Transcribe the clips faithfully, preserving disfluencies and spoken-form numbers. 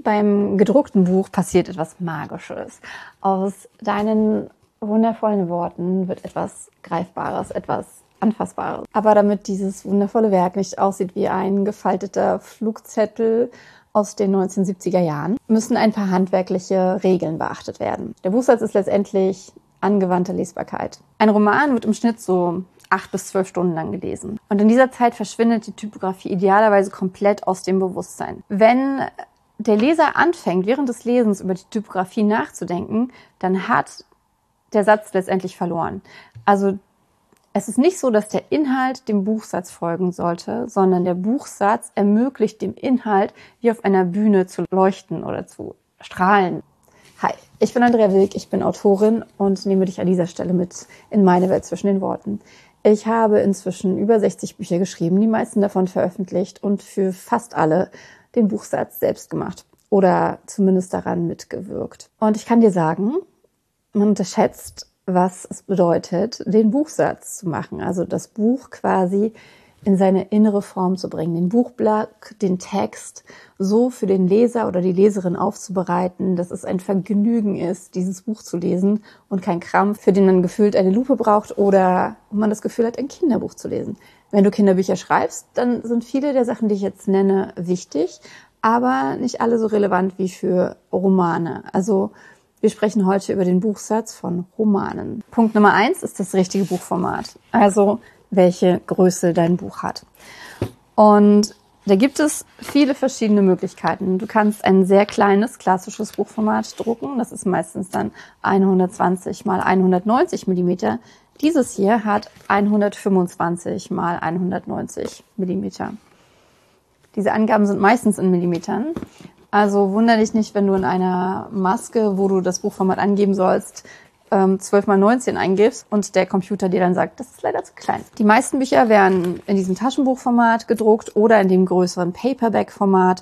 Beim gedruckten Buch passiert etwas Magisches. Aus deinen wundervollen Worten wird etwas Greifbares, etwas Anfassbares. Aber damit dieses wundervolle Werk nicht aussieht wie ein gefalteter Flugzettel aus den neunzehnhundertsiebziger Jahren, müssen ein paar handwerkliche Regeln beachtet werden. Der Buchsatz ist letztendlich angewandte Lesbarkeit. Ein Roman wird im Schnitt so acht bis zwölf Stunden lang gelesen. Und in dieser Zeit verschwindet die Typografie idealerweise komplett aus dem Bewusstsein. Wenn der Leser anfängt, während des Lesens über die Typografie nachzudenken, dann hat der Satz letztendlich verloren. Also es ist nicht so, dass der Inhalt dem Buchsatz folgen sollte, sondern der Buchsatz ermöglicht dem Inhalt, wie auf einer Bühne zu leuchten oder zu strahlen. Hi, ich bin Andrea Wilk, ich bin Autorin und nehme dich an dieser Stelle mit in meine Welt zwischen den Worten. Ich habe inzwischen über sechzig Bücher geschrieben, die meisten davon veröffentlicht und für fast alle den Buchsatz selbst gemacht oder zumindest daran mitgewirkt. Und ich kann dir sagen, man unterschätzt, was es bedeutet, den Buchsatz zu machen, also das Buch quasi in seine innere Form zu bringen, den Buchblock, den Text so für den Leser oder die Leserin aufzubereiten, dass es ein Vergnügen ist, dieses Buch zu lesen und kein Krampf, für den man gefühlt eine Lupe braucht oder wo man das Gefühl hat, ein Kinderbuch zu lesen. Wenn du Kinderbücher schreibst, dann sind viele der Sachen, die ich jetzt nenne, wichtig, aber nicht alle so relevant wie für Romane. Also wir sprechen heute über den Buchsatz von Romanen. Punkt Nummer eins ist das richtige Buchformat. Also welche Größe dein Buch hat. Und da gibt es viele verschiedene Möglichkeiten. Du kannst ein sehr kleines, klassisches Buchformat drucken. Das ist meistens dann hundertzwanzig mal hundertneunzig Millimeter. Dieses hier hat hundertfünfundzwanzig mal hundertneunzig Millimeter. Diese Angaben sind meistens in Millimetern. Also wundere dich nicht, wenn du in einer Maske, wo du das Buchformat angeben sollst, zwölf mal neunzehn eingibst und der Computer dir dann sagt, das ist leider zu klein. Die meisten Bücher werden in diesem Taschenbuchformat gedruckt oder in dem größeren Paperback-Format.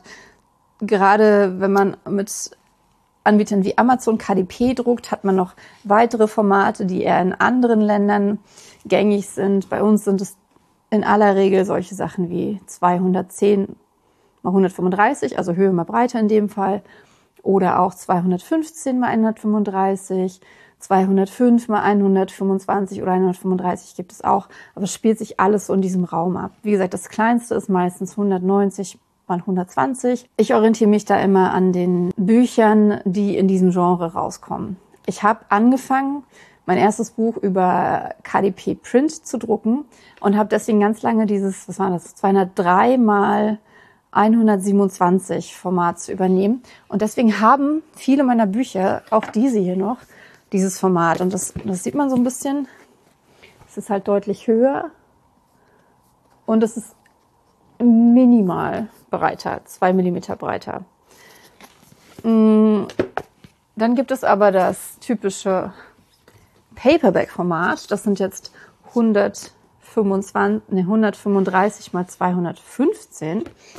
Gerade wenn man mit Anbietern wie Amazon K D P druckt, hat man noch weitere Formate, die eher in anderen Ländern gängig sind. Bei uns sind es in aller Regel solche Sachen wie zweihundertzehn mal hundertfünfunddreißig, also Höhe mal Breite in dem Fall, oder auch zweihundertfünfzehn mal hundertfünfunddreißig, zweihundertfünf mal hundertfünfundzwanzig oder hundertfünfunddreißig gibt es auch, aber es spielt sich alles so in diesem Raum ab. Wie gesagt, das kleinste ist meistens hundertneunzig mal hundertzwanzig. Ich orientiere mich da immer an den Büchern, die in diesem Genre rauskommen. Ich habe angefangen, mein erstes Buch über K D P Print zu drucken und habe deswegen ganz lange dieses, was war das, zweihundertdrei mal hundertsiebenundzwanzig Format zu übernehmen. Und deswegen haben viele meiner Bücher, auch diese hier noch, dieses Format. Und das, das sieht man so ein bisschen. Es ist halt deutlich höher und es ist minimal breiter, zwei Millimeter breiter. Dann gibt es aber das typische Paperback-Format. Das sind jetzt hundertfünfundzwanzig, nee, hundertfünfunddreißig mal zweihundertfünfzehn.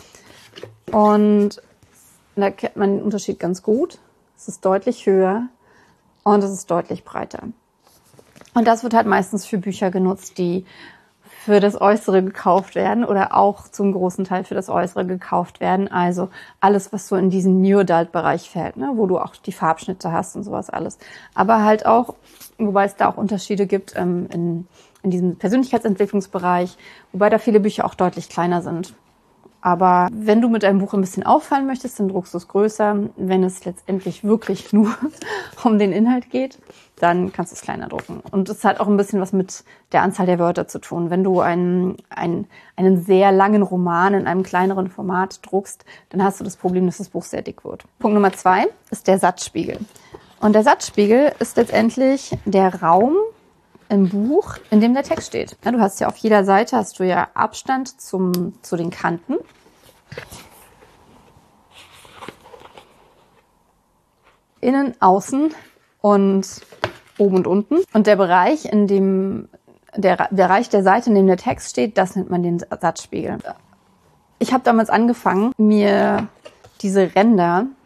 Und da kennt man den Unterschied ganz gut. Es ist deutlich höher und es ist deutlich breiter. Und das wird halt meistens für Bücher genutzt, die für das Äußere gekauft werden oder auch zum großen Teil für das Äußere gekauft werden. Also alles, was so in diesen New Adult-Bereich fällt, ne? Wo du auch die Farbschnitte hast und sowas alles. Aber halt auch, wobei es da auch Unterschiede gibt ähm, in, in diesem Persönlichkeitsentwicklungsbereich, wobei da viele Bücher auch deutlich kleiner sind. Aber wenn du mit deinem Buch ein bisschen auffallen möchtest, dann druckst du es größer. Wenn es letztendlich wirklich nur um den Inhalt geht, dann kannst du es kleiner drucken. Und es hat auch ein bisschen was mit der Anzahl der Wörter zu tun. Wenn du einen, einen, einen sehr langen Roman in einem kleineren Format druckst, dann hast du das Problem, dass das Buch sehr dick wird. Punkt Nummer zwei ist der Satzspiegel. Und der Satzspiegel ist letztendlich der Raum im Buch, in dem der Text steht. Ja, du hast ja auf jeder Seite hast du ja Abstand zum, zu den Kanten. Innen, außen und oben und unten. Und der Bereich, in dem der, der Bereich der Seite, in dem der Text steht, das nennt man den Satzspiegel. Ich habe damals angefangen, mir diese Ränder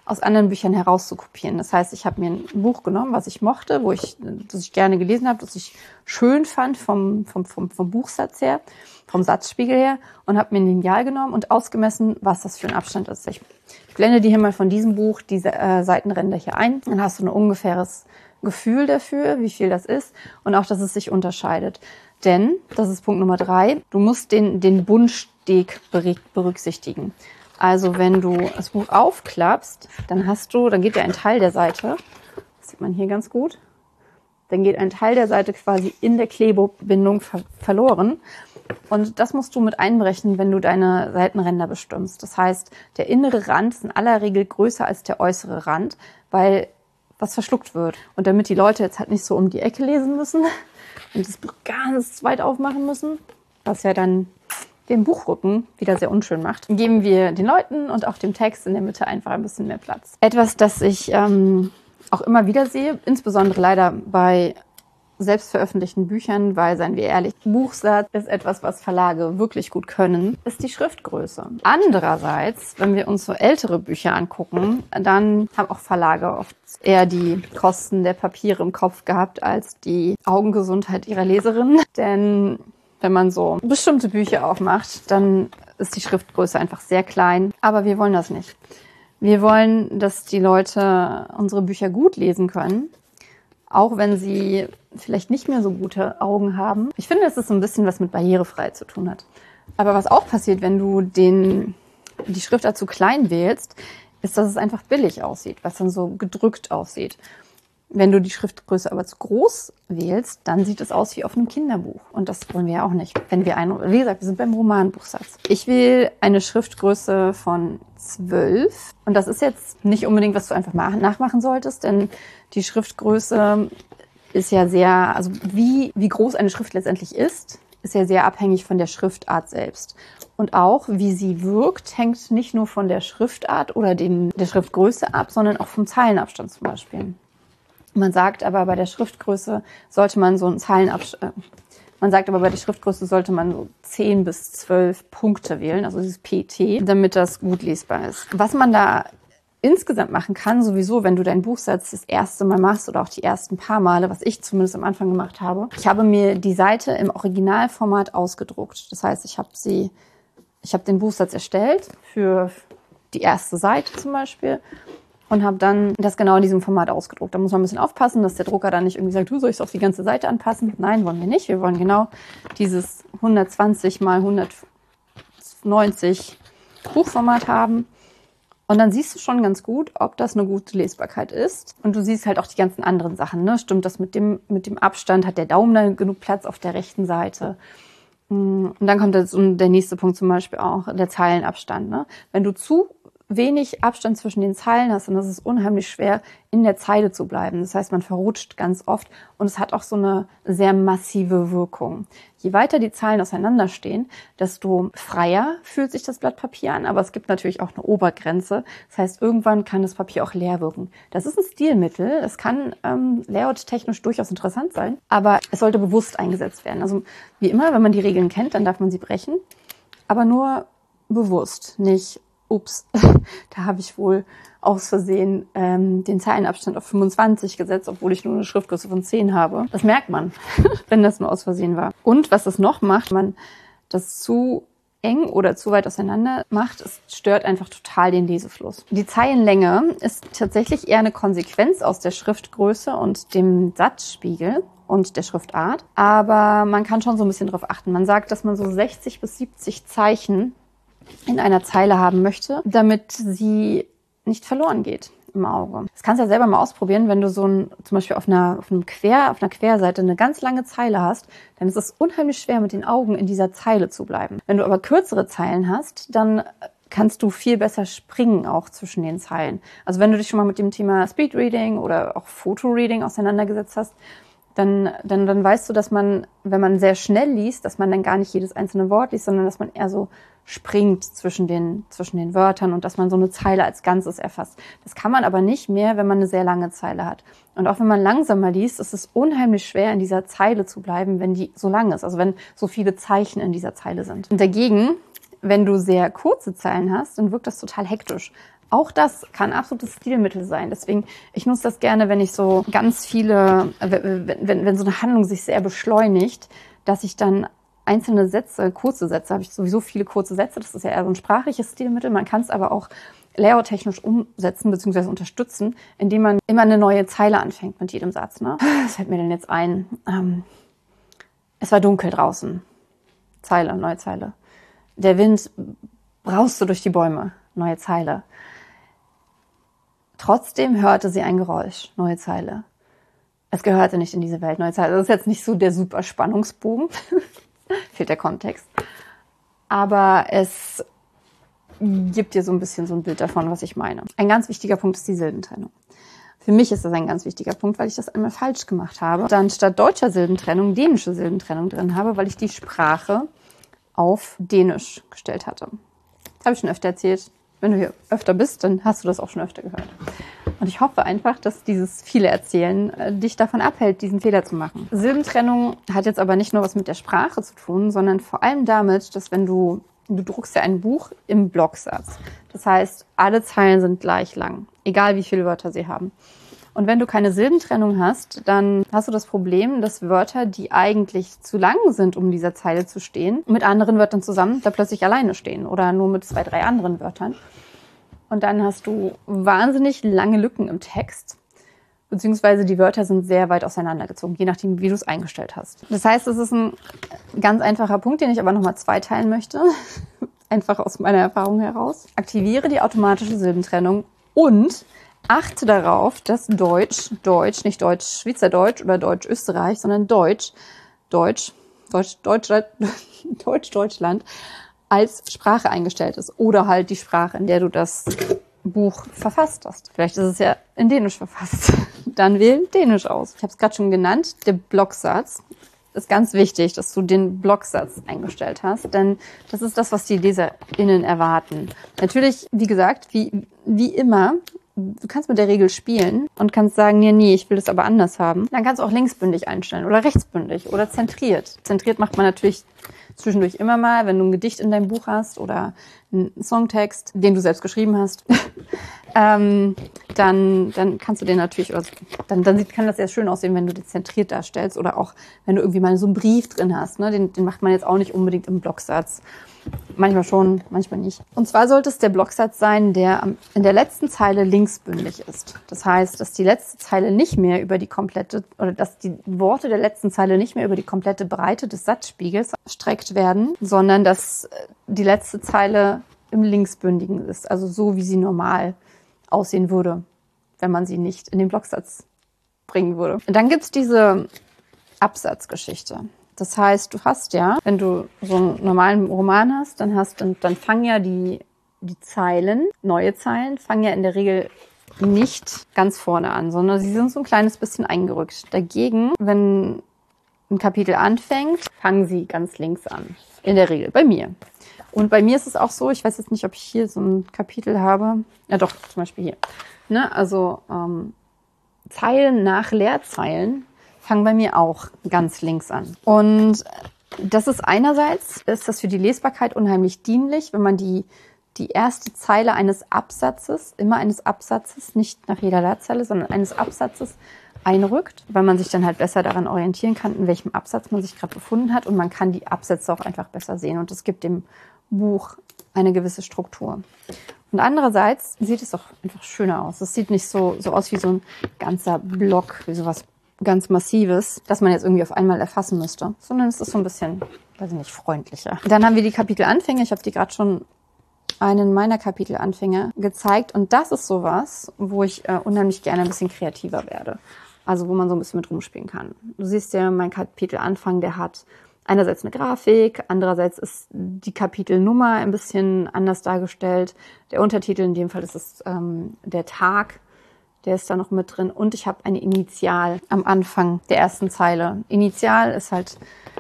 aus anderen Büchern herauszukopieren. Das heißt, ich habe mir ein Buch genommen, was ich mochte, wo ich, das ich gerne gelesen habe, das ich schön fand vom, vom, vom, vom Buchsatz her, vom Satzspiegel her, und habe mir ein Lineal genommen und ausgemessen, was das für ein Abstand ist. Ich blende dir hier mal von diesem Buch diese äh, Seitenränder hier ein. Dann hast du ein ungefähres Gefühl dafür, wie viel das ist, und auch, dass es sich unterscheidet. Denn, das ist Punkt Nummer drei, du musst den, den Bundsteg berücksichtigen. Also wenn du das Buch aufklappst, dann hast du, dann geht ja ein Teil der Seite, das sieht man hier ganz gut, dann geht ein Teil der Seite quasi in der Klebebindung ver- verloren. Und das musst du mit einberechnen, wenn du deine Seitenränder bestimmst. Das heißt, der innere Rand ist in aller Regel größer als der äußere Rand, weil was verschluckt wird. Und damit die Leute jetzt halt nicht so um die Ecke lesen müssen und das Buch ganz weit aufmachen müssen, was ja dann den Buchrücken wieder sehr unschön macht, geben wir den Leuten und auch dem Text in der Mitte einfach ein bisschen mehr Platz. Etwas, das ich ähm, auch immer wieder sehe, insbesondere leider bei selbstveröffentlichten Büchern, weil, seien wir ehrlich, Buchsatz ist etwas, was Verlage wirklich gut können, ist die Schriftgröße. Andererseits, wenn wir uns so ältere Bücher angucken, dann haben auch Verlage oft eher die Kosten der Papiere im Kopf gehabt als die Augengesundheit ihrer Leserinnen. Denn wenn man so bestimmte Bücher aufmacht, dann ist die Schriftgröße einfach sehr klein. Aber wir wollen das nicht. Wir wollen, dass die Leute unsere Bücher gut lesen können, auch wenn sie vielleicht nicht mehr so gute Augen haben. Ich finde, dass es so ein bisschen was mit Barrierefreiheit zu tun hat. Aber was auch passiert, wenn du den, die Schriftart zu klein wählst, ist, dass es einfach billig aussieht, was dann so gedrückt aussieht. Wenn du die Schriftgröße aber zu groß wählst, dann sieht es aus wie auf einem Kinderbuch. Und das wollen wir ja auch nicht. Wenn wir ein, wie gesagt, wir sind beim Romanbuchsatz. Ich will eine Schriftgröße von zwölf. Und das ist jetzt nicht unbedingt, was du einfach mal nachmachen solltest, denn die Schriftgröße ist ja sehr, also wie, wie groß eine Schrift letztendlich ist, ist ja sehr abhängig von der Schriftart selbst. Und auch, wie sie wirkt, hängt nicht nur von der Schriftart oder dem, der Schriftgröße ab, sondern auch vom Zeilenabstand zum Beispiel. Man sagt aber, bei der Schriftgröße sollte man so einen Zeilenabstand, äh, man sagt aber, bei der Schriftgröße sollte man so zehn bis zwölf Punkte wählen, also dieses P T, damit das gut lesbar ist. Was man da insgesamt machen kann, sowieso, wenn du deinen Buchsatz das erste Mal machst oder auch die ersten paar Male, was ich zumindest am Anfang gemacht habe, ich habe mir die Seite im Originalformat ausgedruckt. Das heißt, ich habe sie, ich habe den Buchsatz erstellt für die erste Seite zum Beispiel und habe dann das genau in diesem Format ausgedruckt. Da muss man ein bisschen aufpassen, dass der Drucker dann nicht irgendwie sagt, du, soll ich es auf die ganze Seite anpassen? Nein, wollen wir nicht. Wir wollen genau dieses hundertzwanzig mal hundertneunzig Buchformat haben. Und dann siehst du schon ganz gut, ob das eine gute Lesbarkeit ist. Und du siehst halt auch die ganzen anderen Sachen. Ne? Stimmt das mit dem, mit dem Abstand? Hat der Daumen da genug Platz auf der rechten Seite? Und dann kommt jetzt der nächste Punkt zum Beispiel auch, der Zeilenabstand. Ne? Wenn du zu wenig Abstand zwischen den Zeilen hast, dann ist es unheimlich schwer, in der Zeile zu bleiben. Das heißt, man verrutscht ganz oft und es hat auch so eine sehr massive Wirkung. Je weiter die Zeilen auseinanderstehen, desto freier fühlt sich das Blatt Papier an, aber es gibt natürlich auch eine Obergrenze. Das heißt, irgendwann kann das Papier auch leer wirken. Das ist ein Stilmittel. Es kann ähm, layout-technisch durchaus interessant sein, aber es sollte bewusst eingesetzt werden. Also wie immer, wenn man die Regeln kennt, dann darf man sie brechen, aber nur bewusst, nicht ups, da habe ich wohl aus Versehen ähm, den Zeilenabstand auf fünfundzwanzig gesetzt, obwohl ich nur eine Schriftgröße von zehn habe. Das merkt man, wenn das nur aus Versehen war. Und was das noch macht, wenn man das zu eng oder zu weit auseinander macht, es stört einfach total den Lesefluss. Die Zeilenlänge ist tatsächlich eher eine Konsequenz aus der Schriftgröße und dem Satzspiegel und der Schriftart. Aber man kann schon so ein bisschen drauf achten. Man sagt, dass man so sechzig bis siebzig Zeichen in einer Zeile haben möchte, damit sie nicht verloren geht im Auge. Das kannst du ja selber mal ausprobieren, wenn du so ein, zum Beispiel auf einer, auf einem Quer, auf einer Querseite eine ganz lange Zeile hast, dann ist es unheimlich schwer, mit den Augen in dieser Zeile zu bleiben. Wenn du aber kürzere Zeilen hast, dann kannst du viel besser springen auch zwischen den Zeilen. Also wenn du dich schon mal mit dem Thema Speedreading oder auch Fotoreading auseinandergesetzt hast, dann, dann, dann weißt du, dass man, wenn man sehr schnell liest, dass man dann gar nicht jedes einzelne Wort liest, sondern dass man eher so springt zwischen den, zwischen den Wörtern und dass man so eine Zeile als Ganzes erfasst. Das kann man aber nicht mehr, wenn man eine sehr lange Zeile hat. Und auch wenn man langsamer liest, ist es unheimlich schwer, in dieser Zeile zu bleiben, wenn die so lang ist, also wenn so viele Zeichen in dieser Zeile sind. Und dagegen, wenn du sehr kurze Zeilen hast, dann wirkt das total hektisch, Auch das kann absolutes Stilmittel sein. Deswegen, ich nutze das gerne, wenn ich so ganz viele, wenn, wenn, wenn so eine Handlung sich sehr beschleunigt, dass ich dann einzelne Sätze, kurze Sätze, habe ich sowieso viele kurze Sätze. Das ist ja eher so ein sprachliches Stilmittel. Man kann es aber auch layout-technisch umsetzen bzw. unterstützen, indem man immer eine neue Zeile anfängt mit jedem Satz. Ne? Was fällt mir denn jetzt ein? Ähm, es war dunkel draußen. Zeile, neue Zeile. Der Wind brauste durch die Bäume. Neue Zeile. Trotzdem hörte sie ein Geräusch. Neue Zeile. Es gehörte nicht in diese Welt. Neue Zeile. Das ist jetzt nicht so der super Spannungsbogen. Fehlt der Kontext. Aber es gibt dir so ein bisschen so ein Bild davon, was ich meine. Ein ganz wichtiger Punkt ist die Silbentrennung. Für mich ist das ein ganz wichtiger Punkt, weil ich das einmal falsch gemacht habe. Dann statt deutscher Silbentrennung dänische Silbentrennung drin habe, weil ich die Sprache auf Dänisch gestellt hatte. Das habe ich schon öfter erzählt. Wenn du hier öfter bist, dann hast du das auch schon öfter gehört. Und ich hoffe einfach, dass dieses viele Erzählen äh, dich davon abhält, diesen Fehler zu machen. Silbentrennung hat jetzt aber nicht nur was mit der Sprache zu tun, sondern vor allem damit, dass wenn du, du druckst ja ein Buch im Blocksatz. Das heißt, alle Zeilen sind gleich lang, egal wie viele Wörter sie haben. Und wenn du keine Silbentrennung hast, dann hast du das Problem, dass Wörter, die eigentlich zu lang sind, um dieser Zeile zu stehen, mit anderen Wörtern zusammen da plötzlich alleine stehen oder nur mit zwei, drei anderen Wörtern. Und dann hast du wahnsinnig lange Lücken im Text, beziehungsweise die Wörter sind sehr weit auseinandergezogen, je nachdem, wie du es eingestellt hast. Das heißt, es ist ein ganz einfacher Punkt, den ich aber nochmal zweiteilen möchte, einfach aus meiner Erfahrung heraus. Aktiviere die automatische Silbentrennung und achte darauf, dass Deutsch, Deutsch, nicht Deutsch, Schweizerdeutsch oder Deutsch, Österreich, sondern Deutsch, Deutsch, Deutsch, Deutschland, Deutsch, Deutschland als Sprache eingestellt ist. Oder halt die Sprache, in der du das Buch verfasst hast. Vielleicht ist es ja in Dänisch verfasst. Dann wähl Dänisch aus. Ich habe es gerade schon genannt, der Blocksatz. Ist ganz wichtig, dass du den Blocksatz eingestellt hast, denn das ist das, was die LeserInnen erwarten. Natürlich, wie gesagt, wie, wie immer, du kannst mit der Regel spielen und kannst sagen, ja, nee, ich will das aber anders haben. Dann kannst du auch linksbündig einstellen oder rechtsbündig oder zentriert. Zentriert macht man natürlich zwischendurch immer mal, wenn du ein Gedicht in deinem Buch hast oder einen Songtext, den du selbst geschrieben hast. ähm, dann, dann kannst du den natürlich, oder dann, dann sieht, kann das sehr schön aussehen, wenn du den zentriert darstellst oder auch, wenn du irgendwie mal so einen Brief drin hast. Ne? Den, den macht man jetzt auch nicht unbedingt im Blocksatz. Manchmal schon, manchmal nicht. Und zwar sollte es der Blocksatz sein, der in der letzten Zeile linksbündig ist. Das heißt, dass die letzte Zeile nicht mehr über die komplette, oder dass die Worte der letzten Zeile nicht mehr über die komplette Breite des Satzspiegels gestreckt werden, sondern dass die letzte Zeile im linksbündigen ist. Also so, wie sie normal aussehen würde, wenn man sie nicht in den Blocksatz bringen würde. Und dann gibt's diese Absatzgeschichte. Das heißt, du hast ja, wenn du so einen normalen Roman hast, dann hast dann, dann fangen ja die, die Zeilen, neue Zeilen, fangen ja in der Regel nicht ganz vorne an, sondern sie sind so ein kleines bisschen eingerückt. Dagegen, wenn ein Kapitel anfängt, fangen sie ganz links an. In der Regel, bei mir. Und bei mir ist es auch so, ich weiß jetzt nicht, ob ich hier so ein Kapitel habe. Ja doch, zum Beispiel hier. Ne? Also ähm, Zeilen nach Leerzeilen fangen bei mir auch ganz links an. Und das ist einerseits, ist das für die Lesbarkeit unheimlich dienlich, wenn man die, die erste Zeile eines Absatzes, immer eines Absatzes, nicht nach jeder Leerzeile, sondern eines Absatzes einrückt, weil man sich dann halt besser daran orientieren kann, in welchem Absatz man sich gerade befunden hat und man kann die Absätze auch einfach besser sehen und das gibt dem Buch eine gewisse Struktur. Und andererseits sieht es auch einfach schöner aus. Es sieht nicht so, so aus wie so ein ganzer Block, wie sowas ganz Massives, das man jetzt irgendwie auf einmal erfassen müsste, sondern es ist so ein bisschen, weiß ich nicht, freundlicher. Dann haben wir die Kapitelanfänge. Ich habe die gerade schon einen meiner Kapitelanfänge gezeigt und das ist sowas, wo ich äh, unheimlich gerne ein bisschen kreativer werde. Also wo man so ein bisschen mit rumspielen kann. Du siehst ja, mein Kapitelanfang, der hat einerseits eine Grafik, andererseits ist die Kapitelnummer ein bisschen anders dargestellt. Der Untertitel, in dem Fall ist es ähm, der Tag, der ist da noch mit drin. Und ich habe eine Initial am Anfang der ersten Zeile. Initial ist halt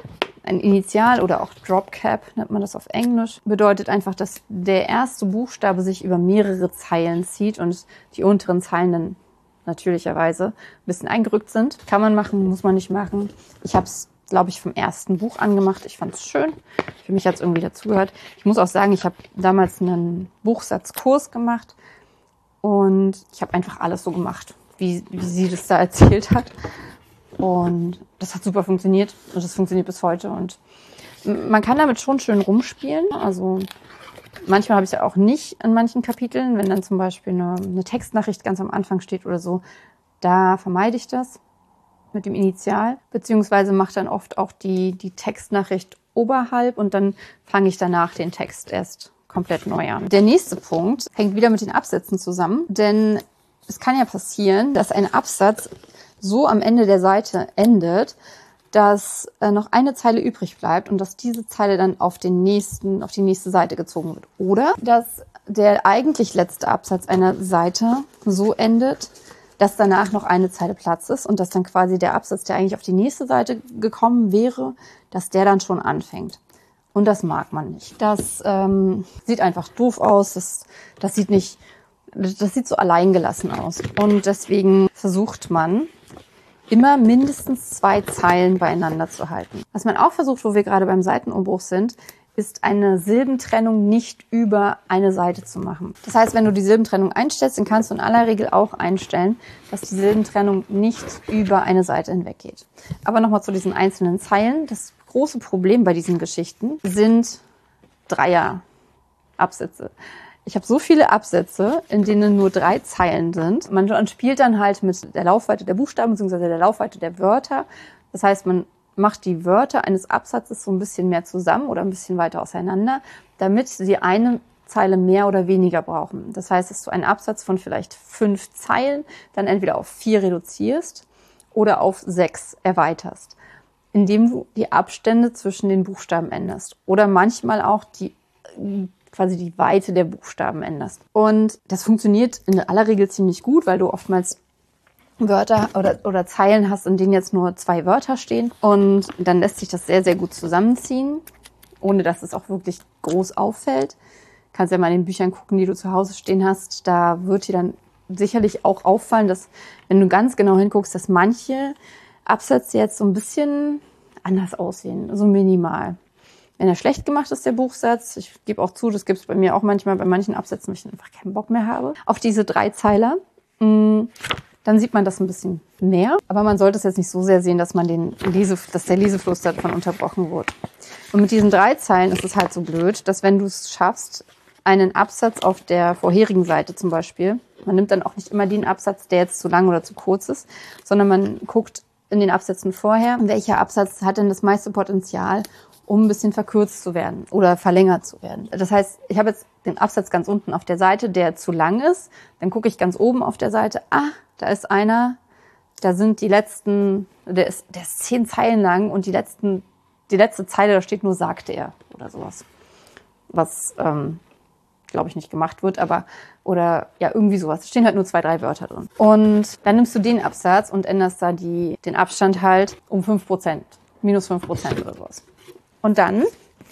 ein Initial oder auch Dropcap, nennt man das auf Englisch. Bedeutet einfach, dass der erste Buchstabe sich über mehrere Zeilen zieht und die unteren Zeilen dann natürlicherweise ein bisschen eingerückt sind. Kann man machen, muss man nicht machen. Ich habe es, glaube ich, vom ersten Buch angemacht. Ich fand es schön. Für mich hat es irgendwie dazugehört. Ich muss auch sagen, ich habe damals einen Buchsatzkurs gemacht Und ich habe einfach alles so gemacht, wie, wie sie das da erzählt hat. Und das hat super funktioniert und das funktioniert bis heute. Und man kann damit schon schön rumspielen. Also manchmal habe ich es ja auch nicht in manchen Kapiteln, wenn dann zum Beispiel eine, eine Textnachricht ganz am Anfang steht oder so. Da vermeide ich das mit dem Initial, beziehungsweise mache dann oft auch die, die Textnachricht oberhalb und dann fange ich danach den Text erst komplett neu an. Der nächste Punkt hängt wieder mit den Absätzen zusammen, denn es kann ja passieren, dass ein Absatz so am Ende der Seite endet, dass äh, noch eine Zeile übrig bleibt und dass diese Zeile dann auf den nächsten, auf die nächste Seite gezogen wird. Oder dass der eigentlich letzte Absatz einer Seite so endet, dass danach noch eine Zeile Platz ist und dass dann quasi der Absatz, der eigentlich auf die nächste Seite gekommen wäre, dass der dann schon anfängt. Und das mag man nicht. Das ähm, sieht einfach doof aus. Das, das sieht nicht, das sieht so alleingelassen aus. Und deswegen versucht man, immer mindestens zwei Zeilen beieinander zu halten. Was man auch versucht, wo wir gerade beim Seitenumbruch sind, ist eine Silbentrennung nicht über eine Seite zu machen. Das heißt, wenn du die Silbentrennung einstellst, dann kannst du in aller Regel auch einstellen, dass die Silbentrennung nicht über eine Seite hinweg geht. Aber nochmal zu diesen einzelnen Zeilen. Das große Problem bei diesen Geschichten sind Dreier-Absätze. Ich habe so viele Absätze, in denen nur drei Zeilen sind. Man spielt dann halt mit der Laufweite der Buchstaben bzw. der Laufweite der Wörter. Das heißt, man macht die Wörter eines Absatzes so ein bisschen mehr zusammen oder ein bisschen weiter auseinander, damit sie eine Zeile mehr oder weniger brauchen. Das heißt, dass du einen Absatz von vielleicht fünf Zeilen dann entweder auf vier reduzierst oder auf sechs erweiterst, indem du die Abstände zwischen den Buchstaben änderst oder manchmal auch die quasi die Weite der Buchstaben änderst. Und das funktioniert in aller Regel ziemlich gut, weil du oftmals Wörter oder, oder Zeilen hast, in denen jetzt nur zwei Wörter stehen. Und dann lässt sich das sehr, sehr gut zusammenziehen, ohne dass es auch wirklich groß auffällt. Du kannst ja mal in den Büchern gucken, die du zu Hause stehen hast. Da wird dir dann sicherlich auch auffallen, dass, wenn du ganz genau hinguckst, dass manche Absätze jetzt so ein bisschen anders aussehen, so minimal. Wenn er schlecht gemacht ist, der Buchsatz, ich gebe auch zu, das gibt es bei mir auch manchmal bei manchen Absätzen, wo ich einfach keinen Bock mehr habe, auf diese drei Zeiler, dann sieht man das ein bisschen mehr. Aber man sollte es jetzt nicht so sehr sehen, dass man den Lese, dass der Lesefluss davon unterbrochen wird. Und mit diesen drei Zeilen ist es halt so blöd, dass wenn du es schaffst, einen Absatz auf der vorherigen Seite zum Beispiel, man nimmt dann auch nicht immer den Absatz, der jetzt zu lang oder zu kurz ist, sondern man guckt in den Absätzen vorher, welcher Absatz hat denn das meiste Potenzial, um ein bisschen verkürzt zu werden oder verlängert zu werden. Das heißt, ich habe jetzt den Absatz ganz unten auf der Seite, der zu lang ist. Dann gucke ich ganz oben auf der Seite, ah, da ist einer, da sind die letzten, der ist, der ist zehn Zeilen lang und die letzten, die letzte Zeile, da steht nur sagte er oder sowas. Was, ähm, glaube ich, nicht gemacht wird, aber, oder ja, irgendwie sowas. Da stehen halt nur zwei, drei Wörter drin. Und dann nimmst du den Absatz und änderst da die, den Abstand halt um fünf Prozent, minus fünf Prozent oder sowas. Und dann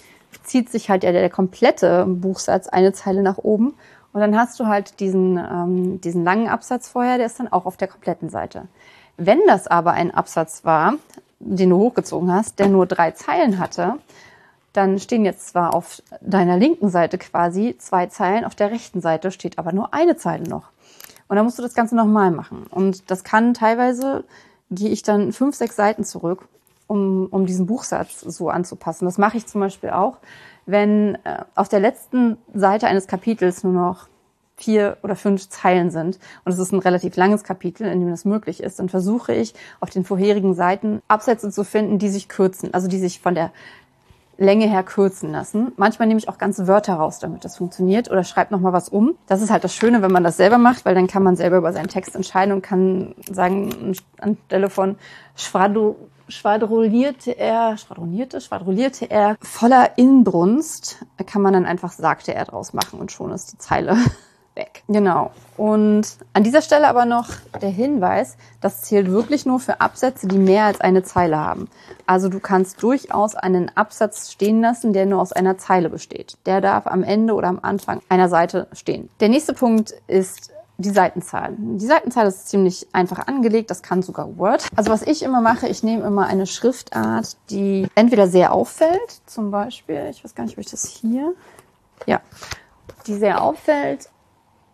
zieht sich halt der, der komplette Buchsatz eine Zeile nach oben und dann hast du halt diesen, ähm, diesen langen Absatz vorher, der ist dann auch auf der kompletten Seite. Wenn das aber ein Absatz war, den du hochgezogen hast, der nur drei Zeilen hatte, dann stehen jetzt zwar auf deiner linken Seite quasi zwei Zeilen, auf der rechten Seite steht aber nur eine Zeile noch. Und dann musst du das Ganze nochmal machen. Und das kann teilweise, gehe ich dann fünf, sechs Seiten zurück, um, um diesen Buchsatz so anzupassen. Das mache ich zum Beispiel auch, wenn äh, auf der letzten Seite eines Kapitels nur noch vier oder fünf Zeilen sind und es ist ein relativ langes Kapitel, in dem das möglich ist, dann versuche ich auf den vorherigen Seiten Absätze zu finden, die sich kürzen, also die sich von der Länge her kürzen lassen. Manchmal nehme ich auch ganze Wörter raus, damit das funktioniert, oder schreibe nochmal was um. Das ist halt das Schöne, wenn man das selber macht, weil dann kann man selber über seinen Text entscheiden und kann sagen, anstelle von schwadro, schwadronierte er, schwadronierte, schwadronierte er voller Inbrunst, kann man dann einfach sagte er draus machen und schon ist die Zeile weg. Genau. Und an dieser Stelle aber noch der Hinweis, das zählt wirklich nur für Absätze, die mehr als eine Zeile haben. Also du kannst durchaus einen Absatz stehen lassen, der nur aus einer Zeile besteht. Der darf am Ende oder am Anfang einer Seite stehen. Der nächste Punkt ist die Seitenzahl. Die Seitenzahl ist ziemlich einfach angelegt, das kann sogar Word. Also was ich immer mache, ich nehme immer eine Schriftart, die entweder sehr auffällt, zum Beispiel, ich weiß gar nicht, ob ich das hier, ja, die sehr auffällt,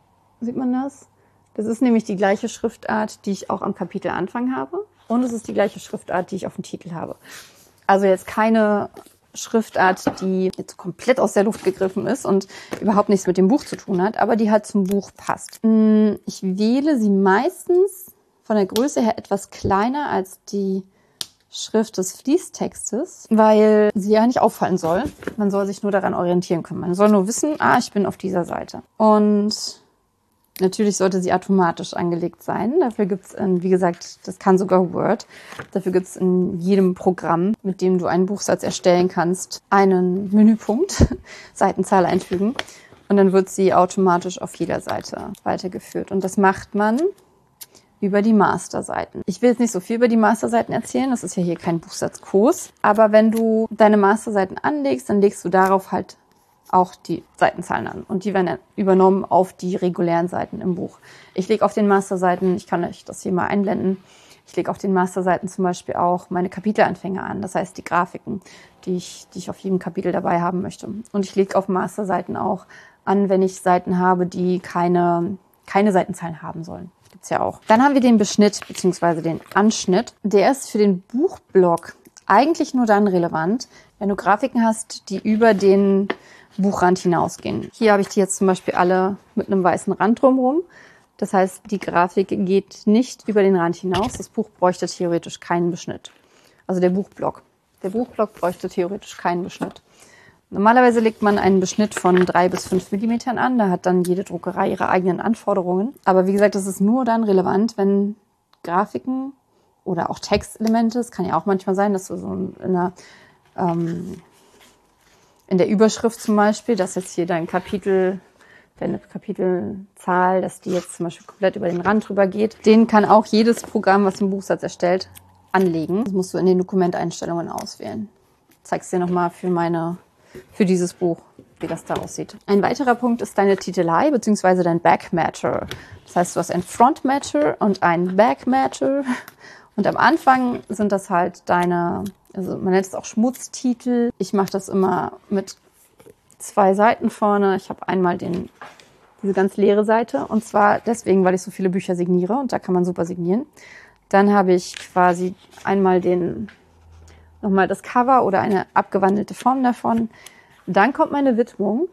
Sieht man das? Das ist nämlich die gleiche Schriftart, die ich auch am Kapitelanfang habe. Und es ist die gleiche Schriftart, die ich auf dem Titel habe. Also jetzt keine Schriftart, die jetzt komplett aus der Luft gegriffen ist und überhaupt nichts mit dem Buch zu tun hat, aber die halt zum Buch passt. Ich wähle sie meistens von der Größe her etwas kleiner als die Schrift des Fließtextes, weil sie ja nicht auffallen soll. Man soll sich nur daran orientieren können. Man soll nur wissen, ah, ich bin auf dieser Seite. Und natürlich sollte sie automatisch angelegt sein. Dafür gibt's, in, wie gesagt, das kann sogar Word. Dafür gibt's in jedem Programm, mit dem du einen Buchsatz erstellen kannst, einen Menüpunkt, Seitenzahl einfügen. Und dann wird sie automatisch auf jeder Seite weitergeführt. Und das macht man über die Masterseiten. Ich will jetzt nicht so viel über die Masterseiten erzählen, das ist ja hier kein Buchsatzkurs. Aber wenn du deine Masterseiten anlegst, dann legst du darauf halt auch die Seitenzahlen an. Und die werden dann übernommen auf die regulären Seiten im Buch. Ich lege auf den Masterseiten, ich kann euch das hier mal einblenden, ich lege auf den Masterseiten zum Beispiel auch meine Kapitelanfänge an. Das heißt die Grafiken, die ich, die ich auf jedem Kapitel dabei haben möchte. Und ich lege auf Masterseiten auch an, wenn ich Seiten habe, die keine, keine Seitenzahlen haben sollen. Gibt's ja auch. Dann haben wir den Beschnitt bzw. den Anschnitt. Der ist für den Buchblock eigentlich nur dann relevant, wenn du Grafiken hast, die über den Buchrand hinausgehen. Hier habe ich die jetzt zum Beispiel alle mit einem weißen Rand drumherum. Das heißt, die Grafik geht nicht über den Rand hinaus. Das Buch bräuchte theoretisch keinen Beschnitt. Also der Buchblock. Der Buchblock bräuchte theoretisch keinen Beschnitt. Normalerweise legt man einen Beschnitt von drei bis fünf Millimetern an. Da hat dann jede Druckerei ihre eigenen Anforderungen. Aber wie gesagt, das ist nur dann relevant, wenn Grafiken oder auch Textelemente, es kann ja auch manchmal sein, dass du so in einer, ähm, in der Überschrift zum Beispiel, dass jetzt hier dein Kapitel, deine Kapitelzahl, dass die jetzt zum Beispiel komplett über den Rand drüber geht. Den kann auch jedes Programm, was einen Buchsatz erstellt, anlegen. Das musst du in den Dokumenteinstellungen auswählen. Ich zeige es dir nochmal für meine für dieses Buch, wie das da aussieht. Ein weiterer Punkt ist deine Titelei bzw. dein Backmatter. Das heißt, du hast ein Frontmatter und ein Backmatter. Und am Anfang sind das halt deine, also man nennt es auch Schmutztitel. Ich mache das immer mit zwei Seiten vorne. Ich habe einmal den, diese ganz leere Seite und zwar deswegen, weil ich so viele Bücher signiere und da kann man super signieren. Dann habe ich quasi einmal den nochmal das Cover oder eine abgewandelte Form davon. Dann kommt meine Widmung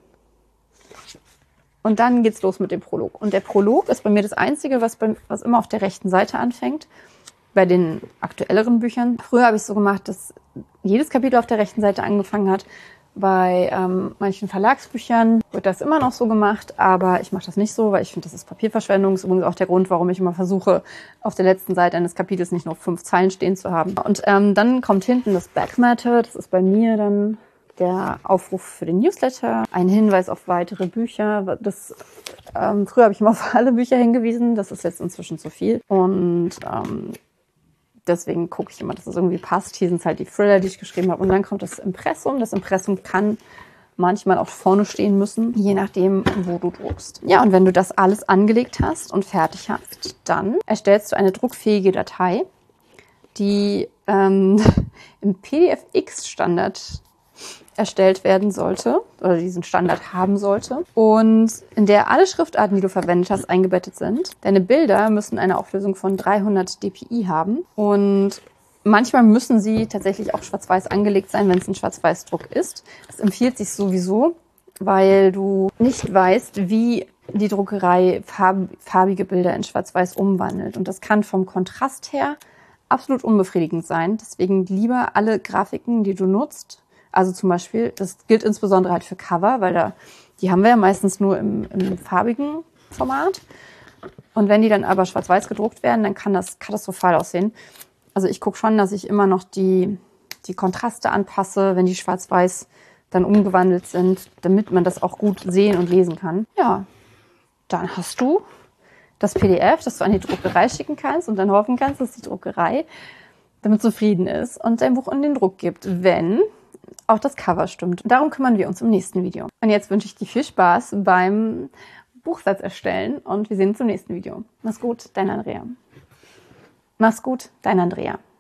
und dann geht's los mit dem Prolog. Und der Prolog ist bei mir das Einzige, was, bei, was immer auf der rechten Seite anfängt, bei den aktuelleren Büchern. Früher habe ich so gemacht, dass jedes Kapitel auf der rechten Seite angefangen hat. Bei ähm, manchen Verlagsbüchern wird das immer noch so gemacht, aber ich mache das nicht so, weil ich finde, das ist Papierverschwendung. Das ist übrigens auch der Grund, warum ich immer versuche, auf der letzten Seite eines Kapitels nicht nur fünf Zeilen stehen zu haben. Und ähm, dann kommt hinten das Backmatter, das ist bei mir dann der Aufruf für den Newsletter, ein Hinweis auf weitere Bücher. Das, ähm, früher habe ich immer auf alle Bücher hingewiesen, das ist jetzt inzwischen zu viel. Und ähm, deswegen gucke ich immer, dass es irgendwie passt. Hier sind es halt die Thriller, die ich geschrieben habe. Und dann kommt das Impressum. Das Impressum kann manchmal auch vorne stehen müssen, je nachdem, wo du druckst. Ja, und wenn du das alles angelegt hast und fertig hast, dann erstellst du eine druckfähige Datei, die ähm, im P D F X-Standard erstellt werden sollte oder diesen Standard haben sollte und in der alle Schriftarten, die du verwendet hast, eingebettet sind. Deine Bilder müssen eine Auflösung von dreihundert dpi haben und manchmal müssen sie tatsächlich auch schwarz-weiß angelegt sein, wenn es ein Schwarz-Weiß-Druck ist. Das empfiehlt sich sowieso, weil du nicht weißt, wie die Druckerei farb, farbige Bilder in Schwarz-Weiß umwandelt und das kann vom Kontrast her absolut unbefriedigend sein. Deswegen lieber alle Grafiken, die du nutzt, also zum Beispiel, das gilt insbesondere halt für Cover, weil da, die haben wir ja meistens nur im, im farbigen Format. Und wenn die dann aber schwarz-weiß gedruckt werden, dann kann das katastrophal aussehen. Also ich gucke schon, dass ich immer noch die, die Kontraste anpasse, wenn die schwarz-weiß dann umgewandelt sind, damit man das auch gut sehen und lesen kann. Ja, dann hast du das P D F, das du an die Druckerei schicken kannst und dann hoffen kannst, dass die Druckerei damit zufrieden ist und dein Buch in den Druck gibt, wenn auch das Cover stimmt. Darum kümmern wir uns im nächsten Video. Und jetzt wünsche ich dir viel Spaß beim Buchsatz erstellen und wir sehen uns im nächsten Video. Mach's gut, dein Andrea. Mach's gut, dein Andrea.